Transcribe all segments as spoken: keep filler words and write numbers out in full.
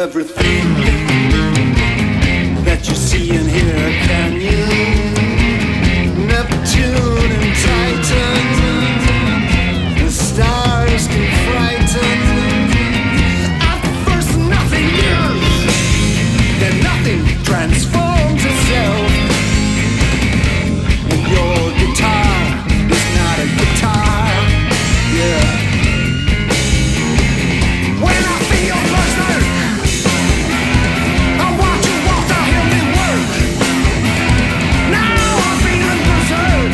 everything that you see and hear, can you? Neptune and Titan, the stars can frighten. At first nothing new, then nothing transforms itself. And your guitar is not a guitar, yeah. When I feel berserk, I watch you walk to hear me work. Now I'm feeling berserk,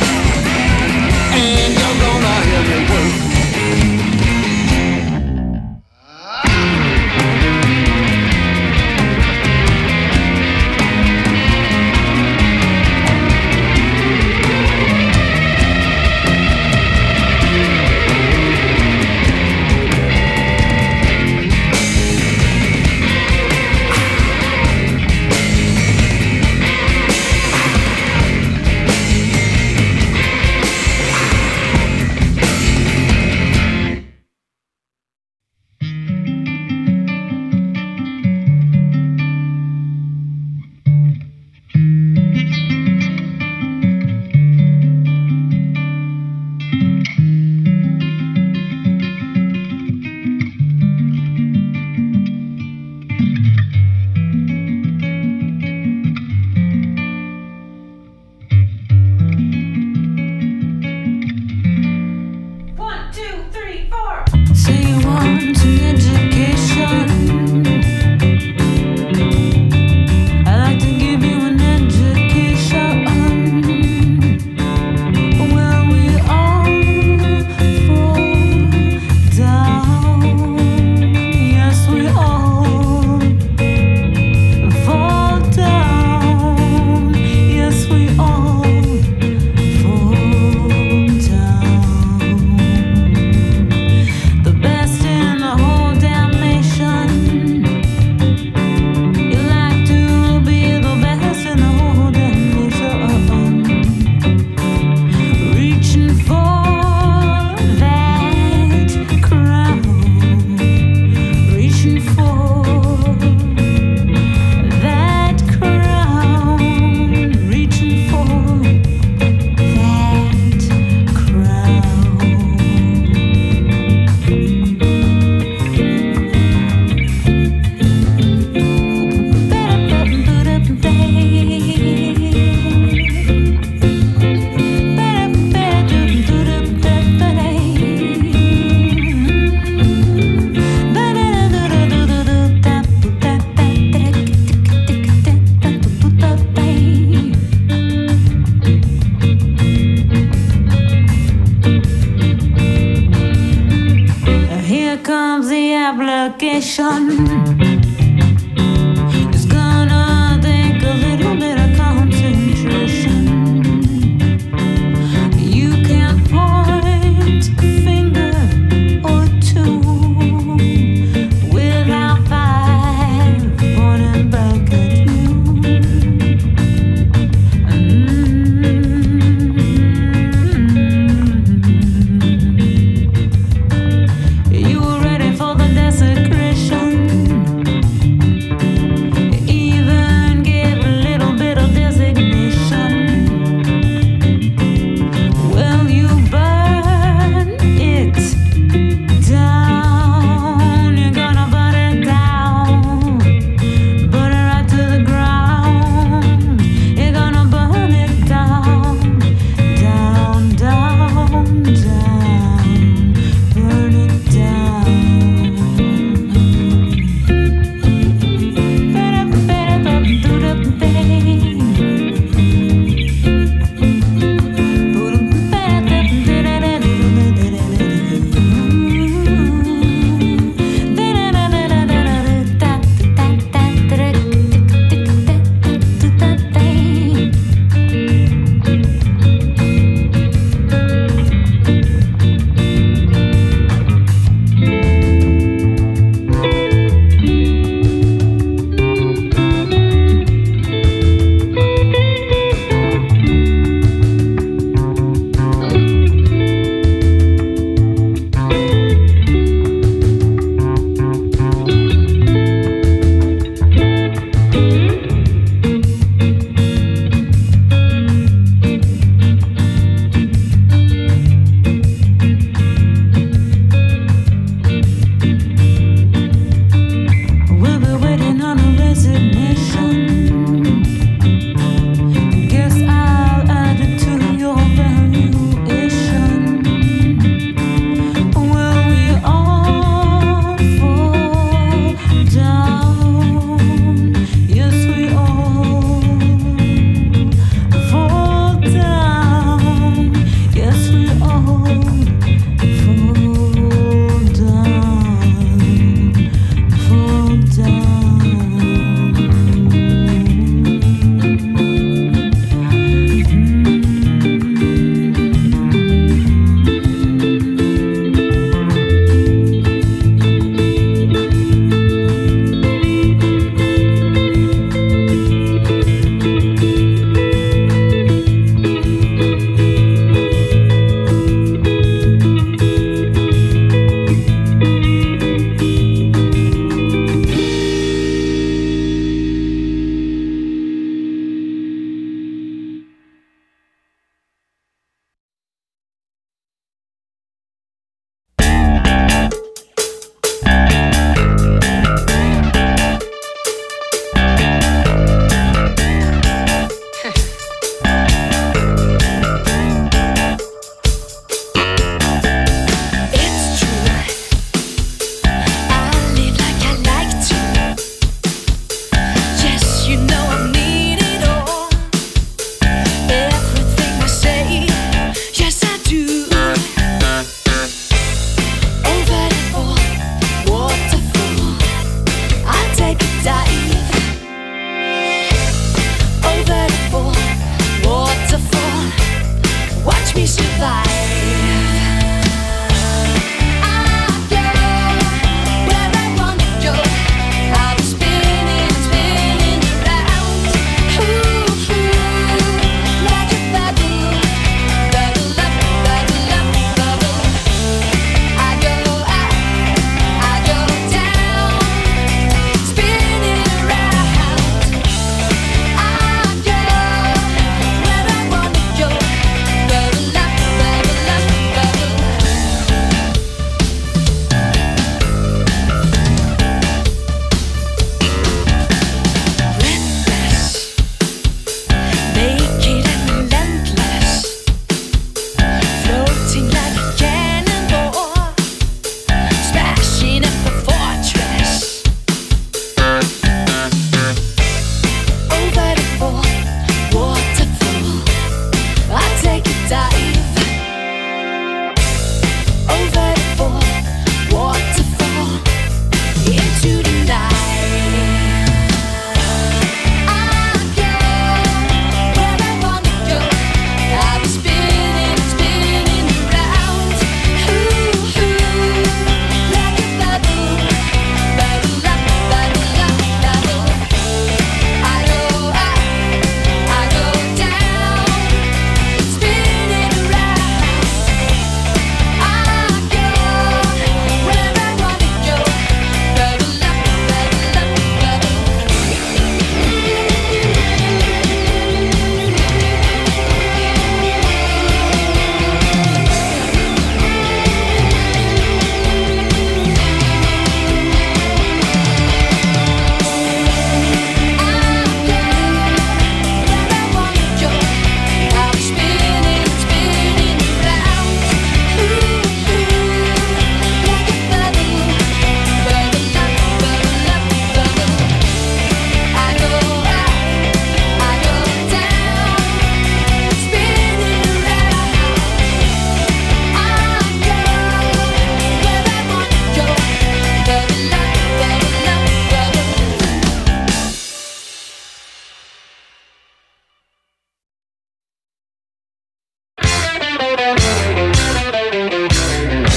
and you're gonna hear me work. You were ready for the desecration.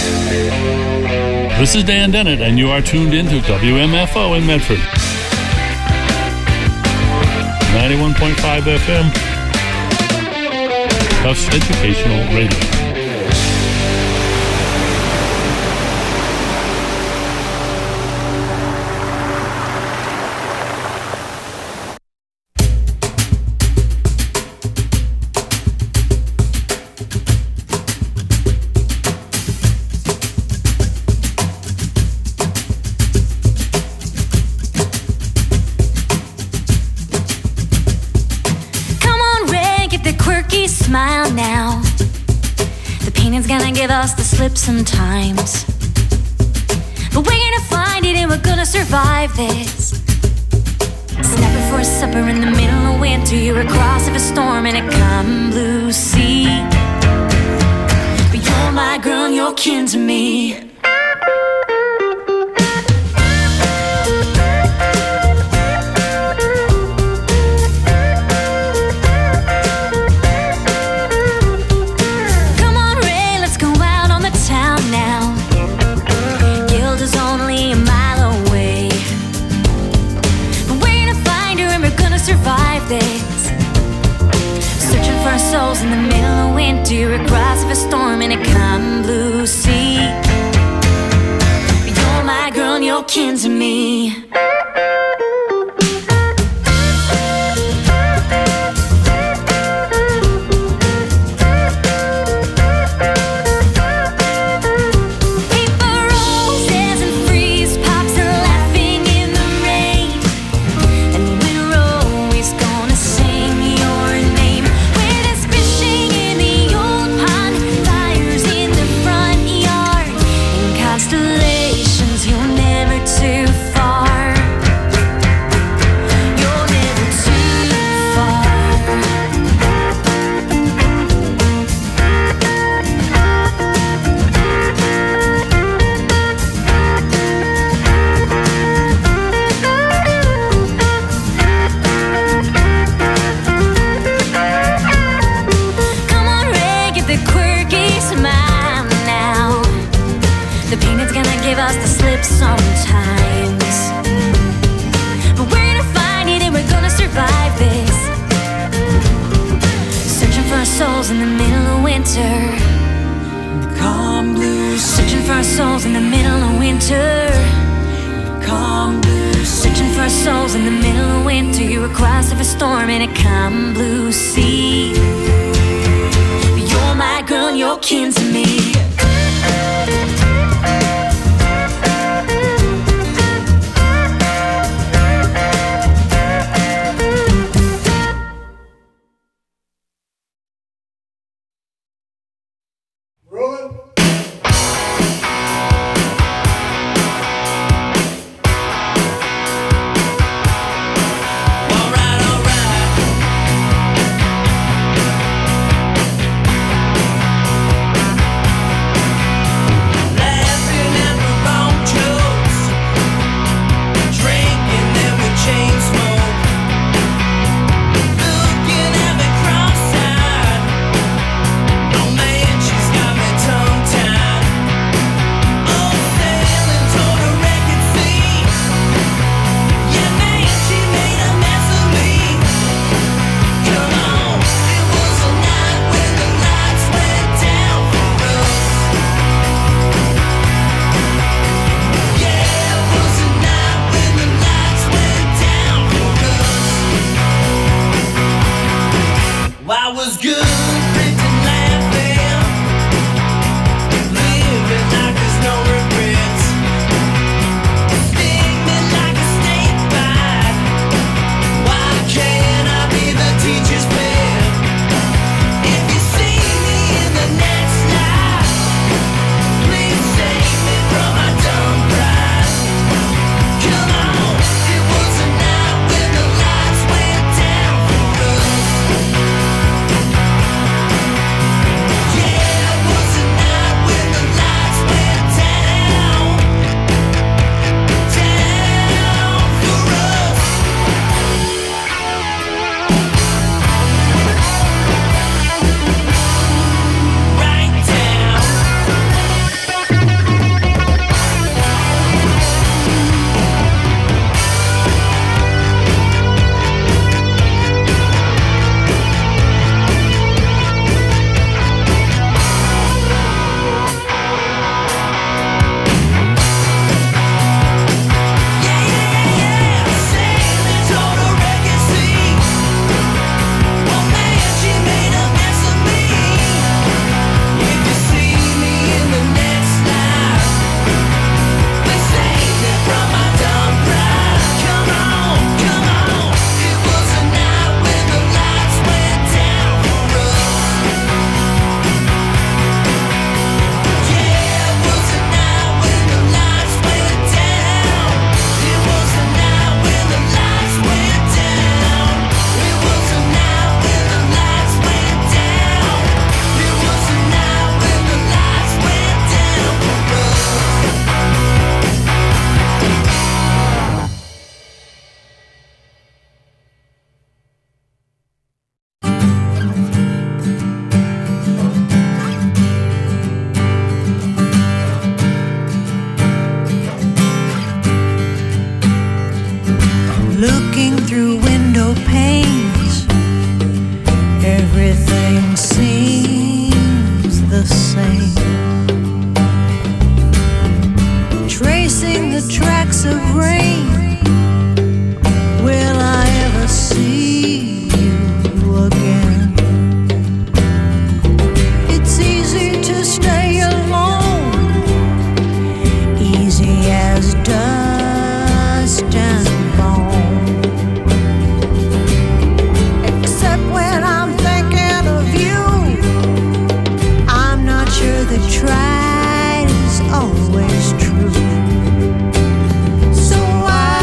This is Dan Dennett, and you are tuned into W M F O in Medford. ninety-one point five F M. Tufts Educational Radio. Smile now. The painting's gonna give us the slip sometimes, but we're gonna find it and we're gonna survive this. Snapping for a supper in the middle of winter, you're across of a storm in a calm blue sea. But you're my girl and you're kin to me. Souls in the middle of winter, across of a storm in a calm blue sea. You're my girl and you're kin to me. Constellations, you're never too far. souls in the middle of winter. The calm blue sea. Searching for our souls in the middle of winter. The calm blue sea. Searching for our souls in the middle of winter. You're across of a storm in a calm blue sea. You're my girl and you're kin to me. tracks of rain. Will I ever see you again? It's easy to stay alone, easy as dust and bone. Except when I'm thinking of you, I'm not sure the tried is always true. So I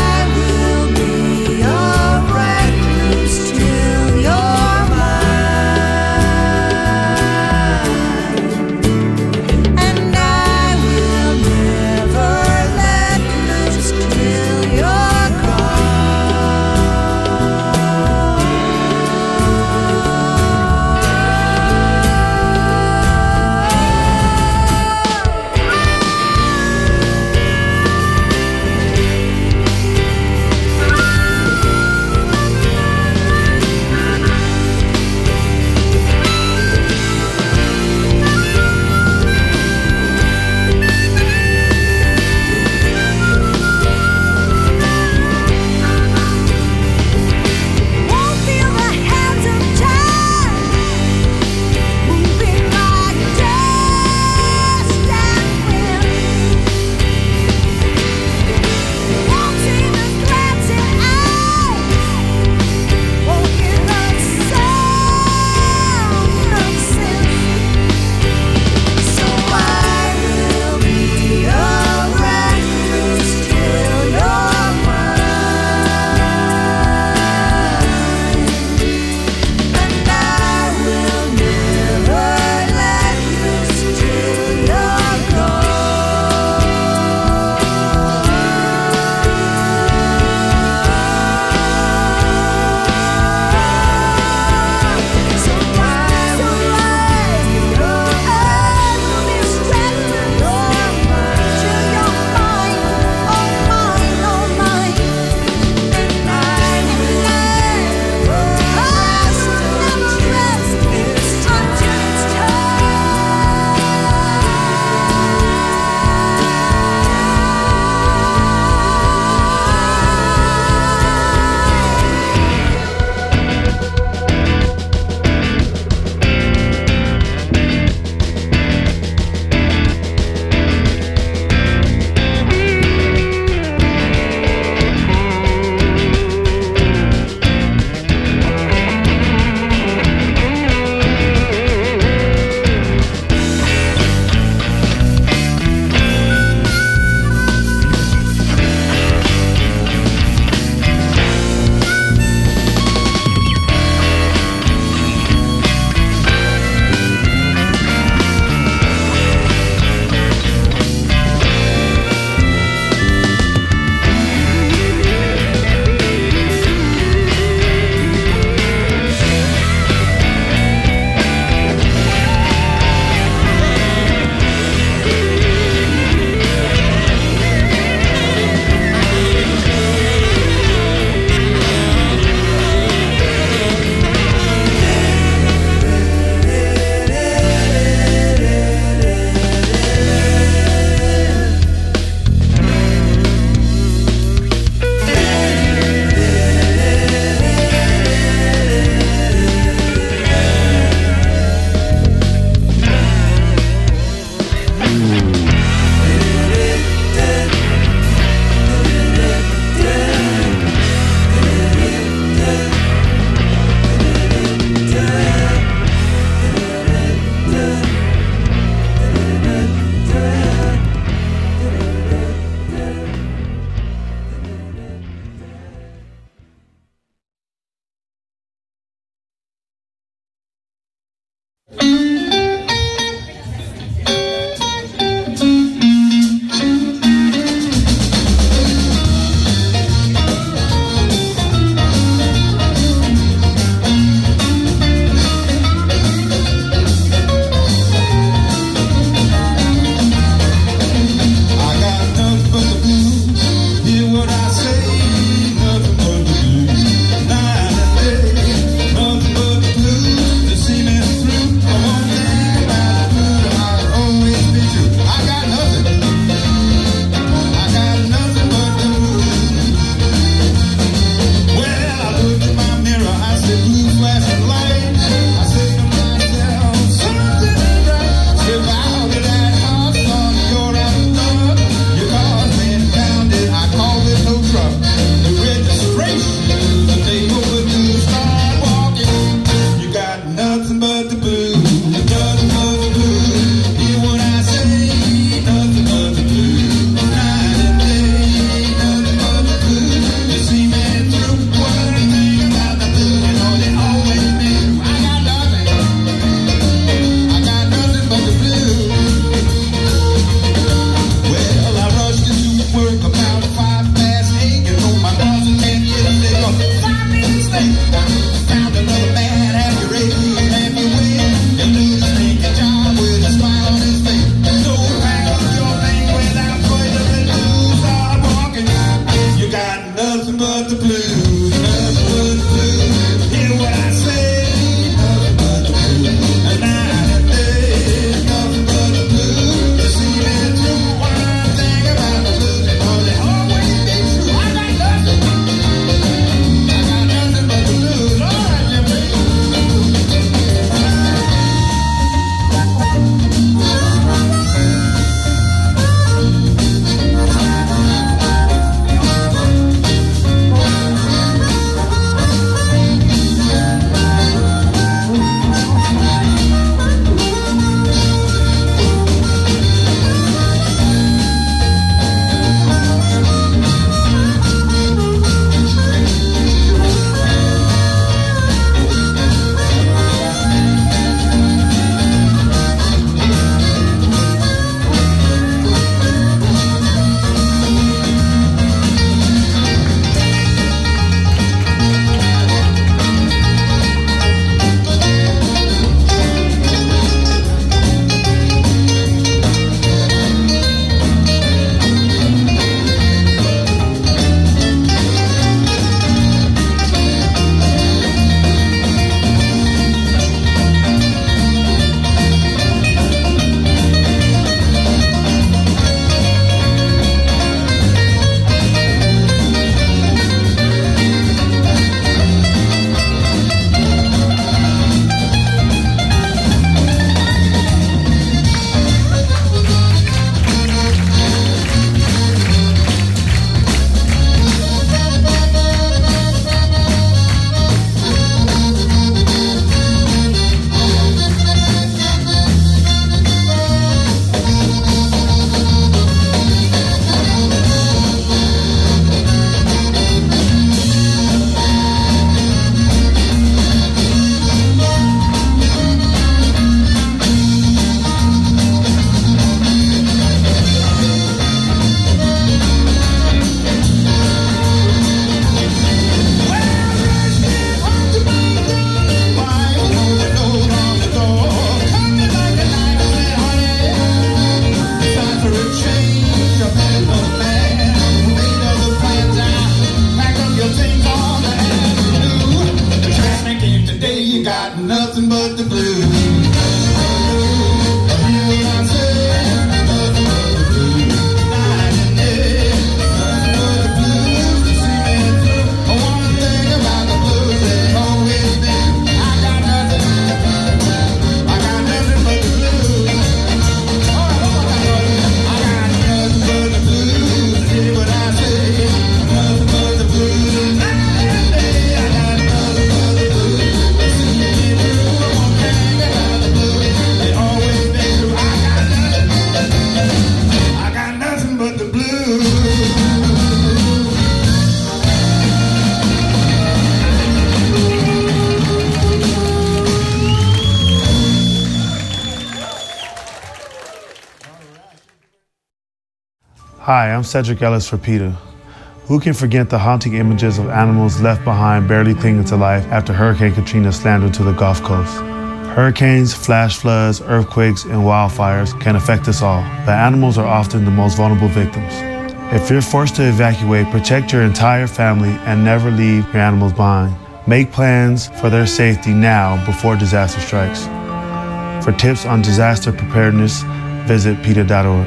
Hi, I'm Cedric Ellis for PETA. Who can forget the haunting images of animals left behind barely clinging to life after Hurricane Katrina slammed into the Gulf Coast? Hurricanes, flash floods, earthquakes, and wildfires can affect us all, but animals are often the most vulnerable victims. If you're forced to evacuate, protect your entire family and never leave your animals behind. Make plans for their safety now before disaster strikes. For tips on disaster preparedness, visit PETA dot org.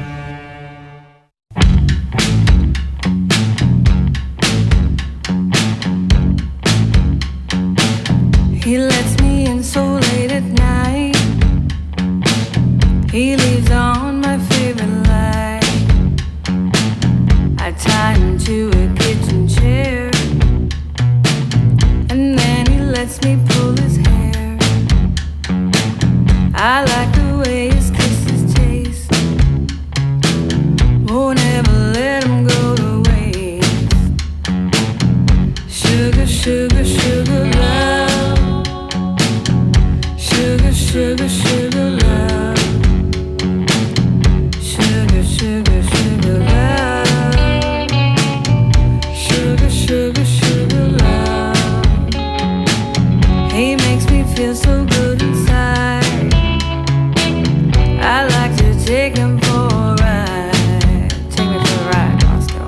He lets me in so late at night. He leaves on my favorite light. I tie him to a kitchen chair, and then he lets me pull his hair. I like the way his kisses taste. Won't ever let him go to waste. Sugar, sugar, sugar love. Sugar, sugar, sugar love. Sugar, sugar, sugar love. Sugar, sugar, sugar love. He makes me feel so good inside. I like to take him for a ride. Take me for a ride, Roscoe.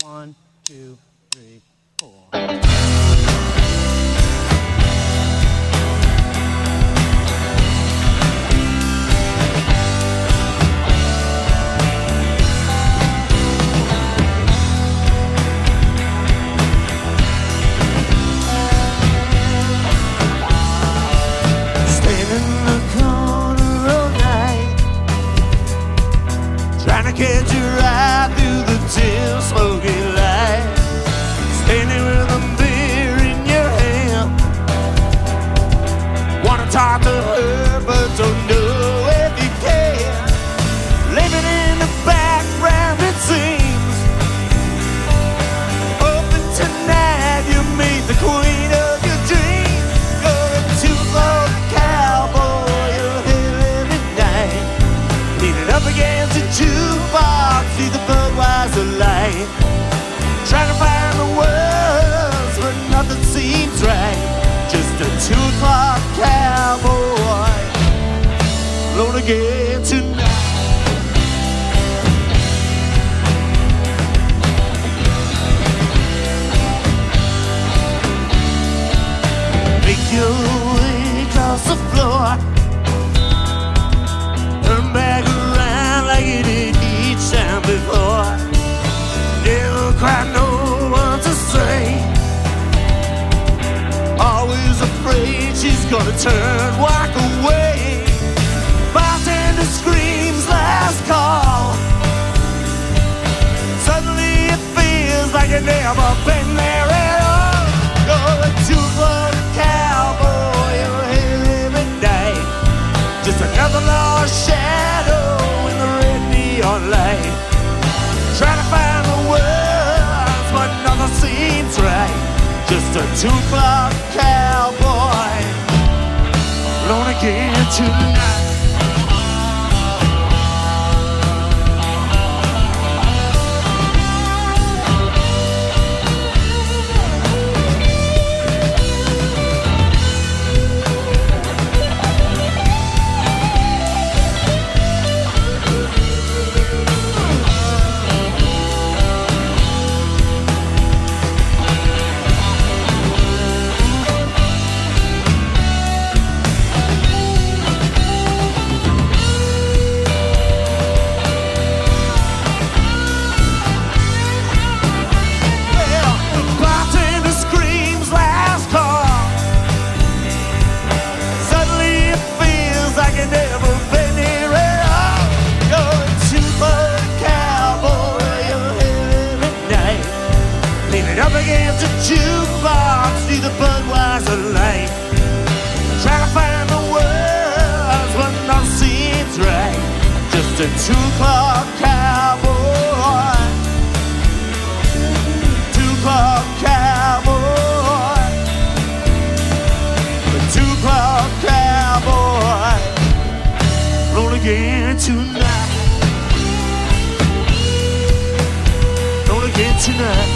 One, two, three, four. Catch a ride through the dim, smoky light. Standing with a beer in your hand. Wanna talk to her, but don't know if you can. Living in the background, it seems. Hoping tonight you meet the queen of your dreams. You're a two-floor cowboy, you're here every night. Leaning up against a jukebox, see the Budweiser light. Trying to find the words, but nothing seems right. Just a two o'clock cowboy, alone again tonight. Make your way across the floor, turn back around like you did each time before. Never quite know what to say. Always afraid she's gonna turn, walk away. Bartender screams last call. Suddenly it feels like you've never been there at all. You're a two-foot cowboy, you're here every night. Just another lost shadow in the red neon light. Trying to find the words, but nothing seems right. Just a two o'clock cowboy, alone again tonight. Jukebox, see the Budweiser light. Try to find the words, but nothing seems right. Just a two o'clock cowboy, two o'clock cowboy, a two o'clock cowboy, roll again tonight, roll again tonight.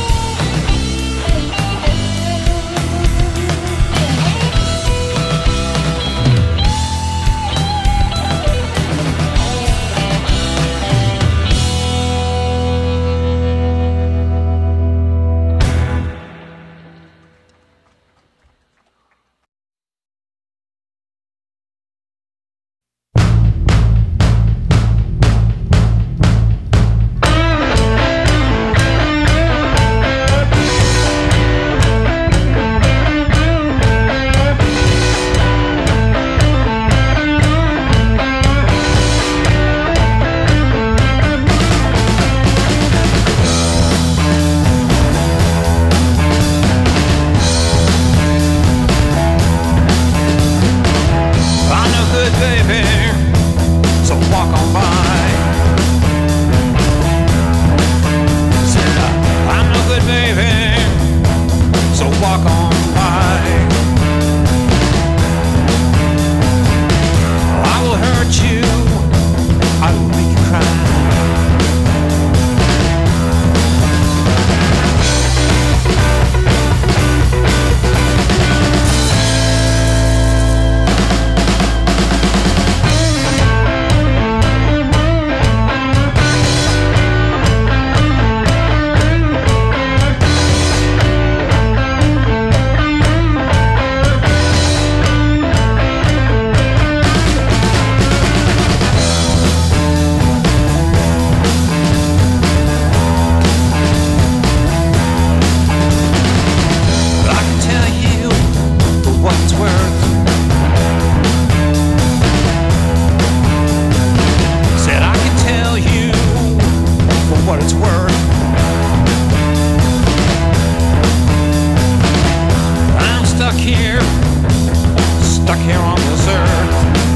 this earth.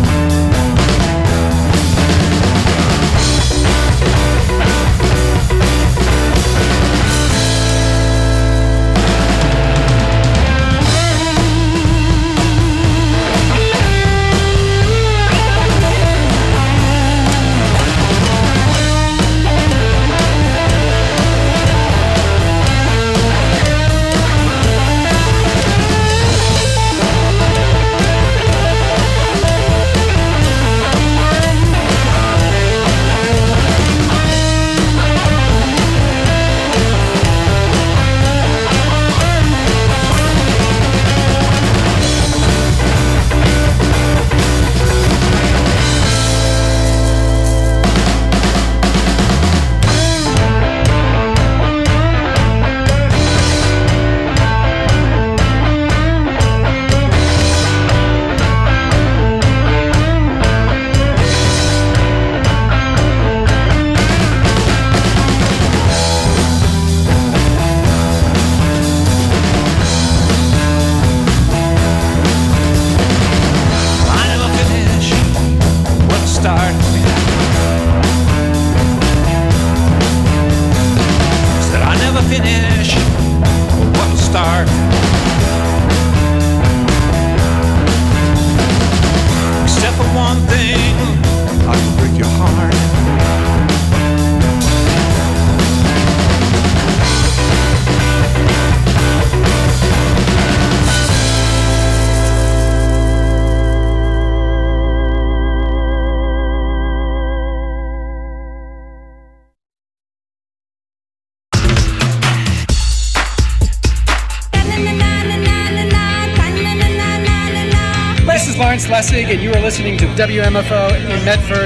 Lessig, and you are listening to W M F O in Medford,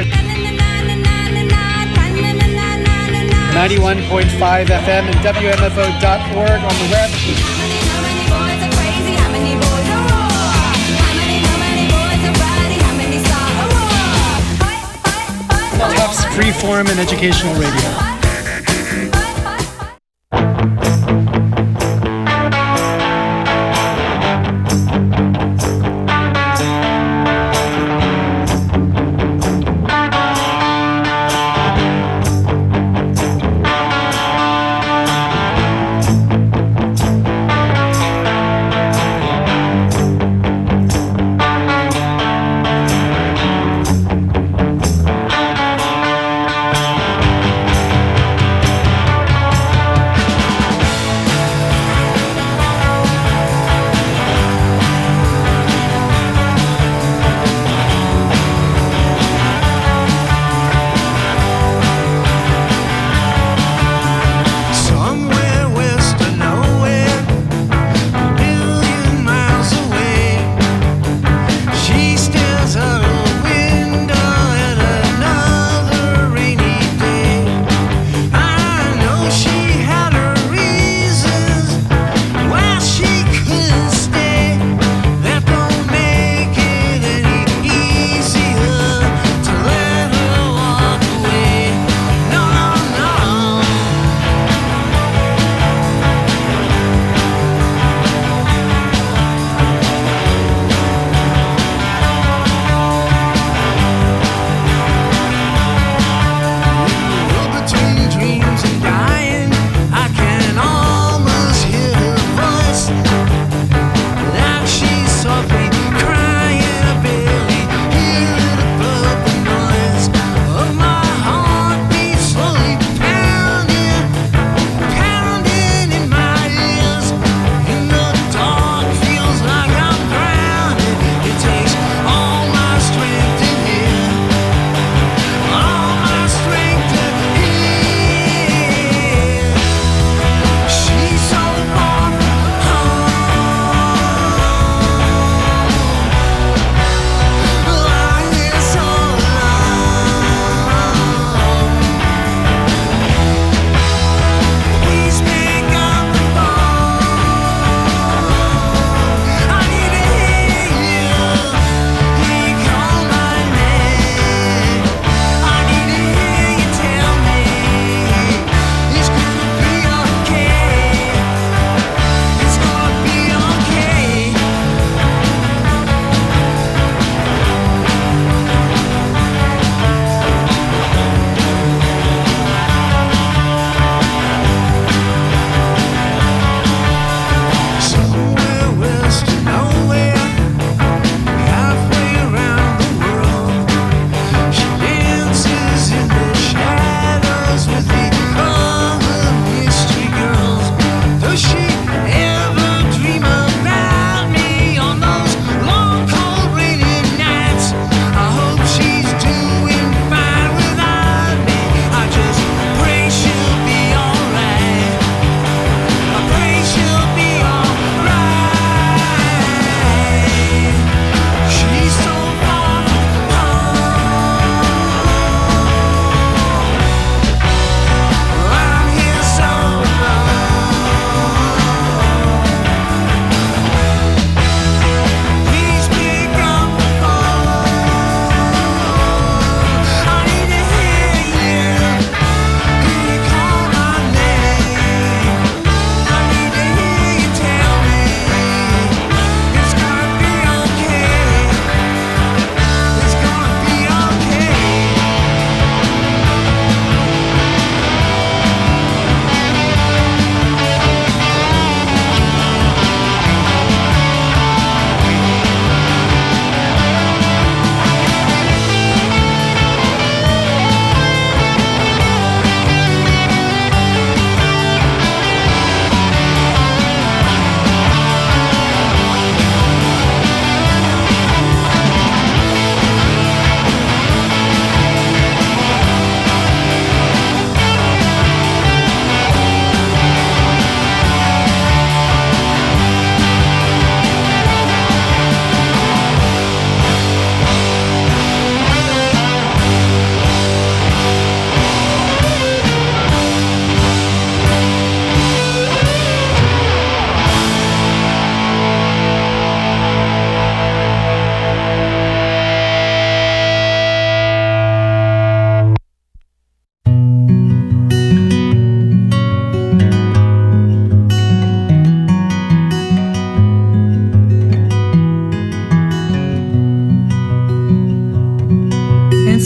ninety-one point five F M and W M F O dot org on the web. Tufts Freeform and Educational Radio.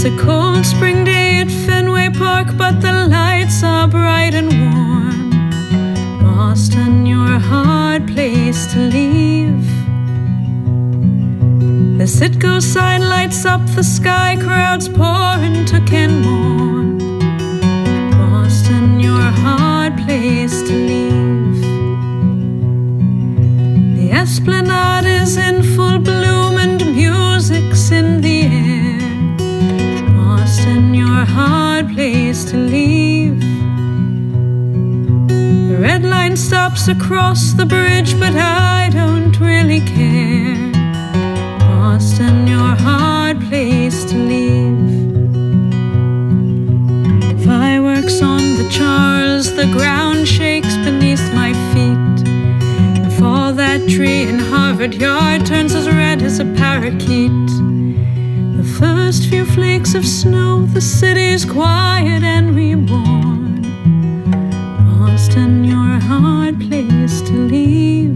It's a cold spring day at Fenway Park, but the lights are bright and warm. Boston, you're a hard place to leave. The Citgo sign lights up the sky, crowds pour into Kenmore. Boston, you're a hard place to leave. The Esplanade is in full bloom and music's in the air. Boston, you're a hard place to leave. The red line stops across the bridge, but I don't really care. Boston, you're a hard place to leave. Fireworks on the Charles, the ground shakes beneath my feet. If all that tree in Harvard Yard turns as red as a parakeet, the first few flakes of snow, the city's quiet and reborn. Boston, you're a hard place to leave.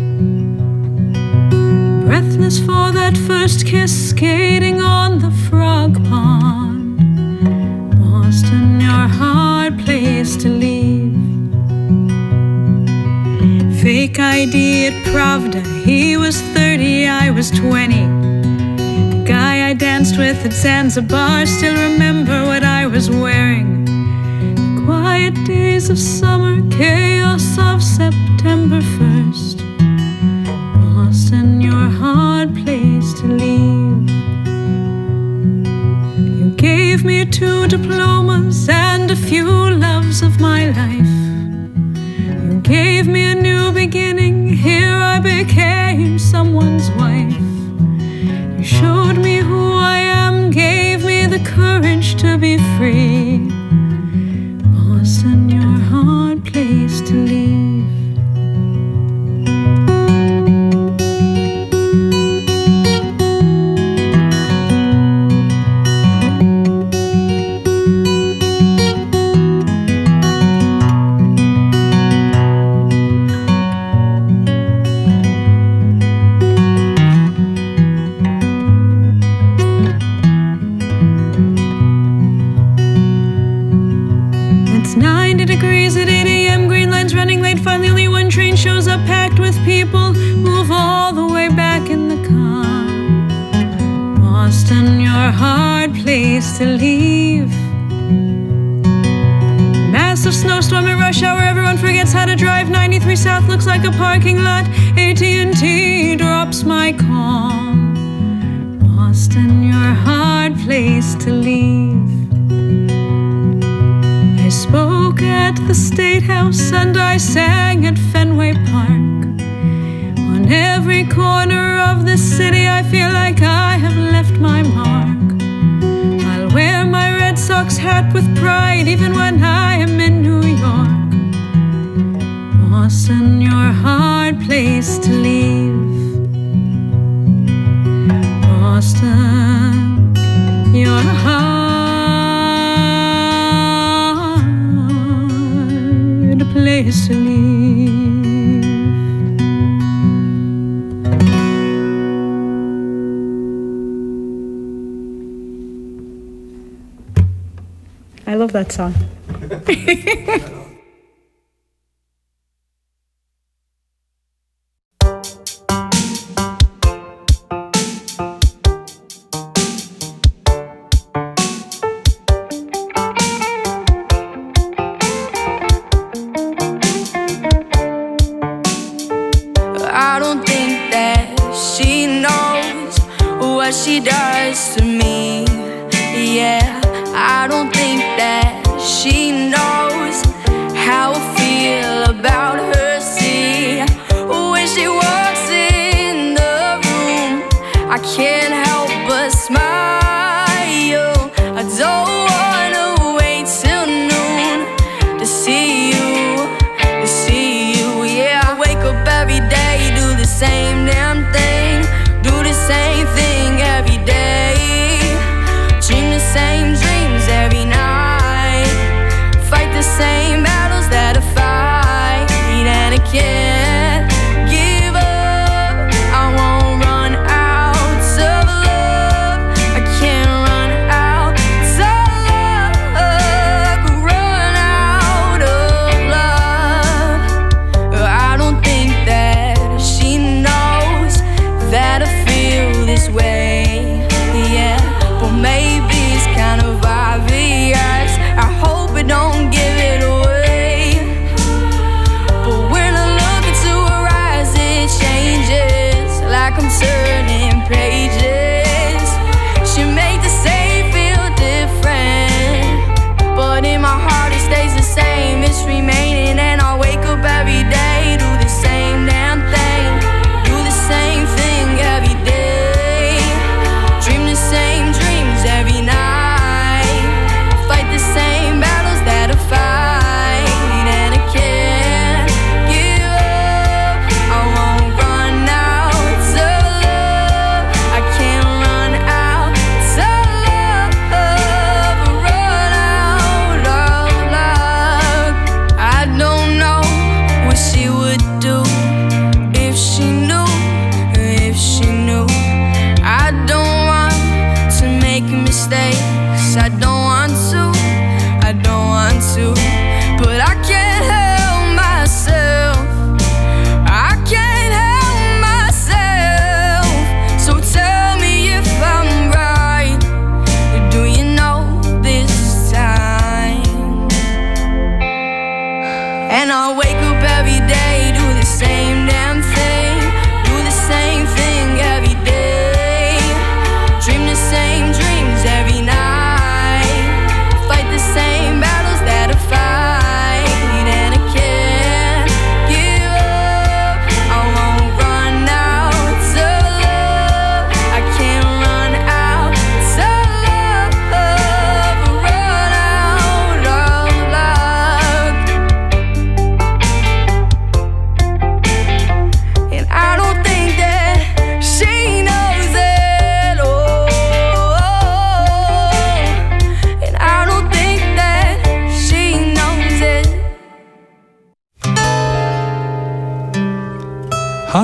Breathless for that first kiss, skating on the frog pond. Boston, you're a hard place to leave. Fake I D at Pravda, he was thirty, I was twenty. The guy I danced with at Zanzibar, still remember what I was wearing. The quiet days of summer, chaos of September first. Boston, you're a hard place to leave. You gave me two diplomas and a few loves of my life. You gave me a new beginning, here I became someone's wife. You showed me who I am, gave me the courage to be free. Boston, you're a hard place to leave. Degrees at eight a m, green lines running late. Finally only one train shows up, packed with people. Move all the way back in the car. Boston, you're a hard place to leave. Massive snowstorm at rush hour, everyone forgets how to drive. ninety-three South looks like a parking lot. A T and T drops my call. Boston, you're a hard place to leave. I spoke at the State House and I sang at Fenway Park. On every corner of this city I feel like I have left my mark. I'll wear my Red Sox hat with pride even when I am in New York. Boston, you're a hard place to leave. Boston, you're a hard place to leave. I love that song. She does to me, yeah. I don't think that she knows how I feel about her. See, when she walks in the room, I can't help but smile. I don't wanna wait till noon to see you, to see you, yeah. I wake up every day, do the same damn thing, do the same thing every day, dream the same dreams every night, fight the same battles that I fight, and I can't give up. I won't run out of love, I can't run out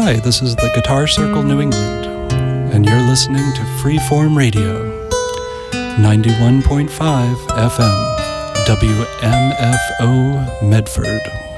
Hi, this is the Guitar Circle New England, and you're listening to Freeform Radio, ninety-one point five F M, W M F O Medford.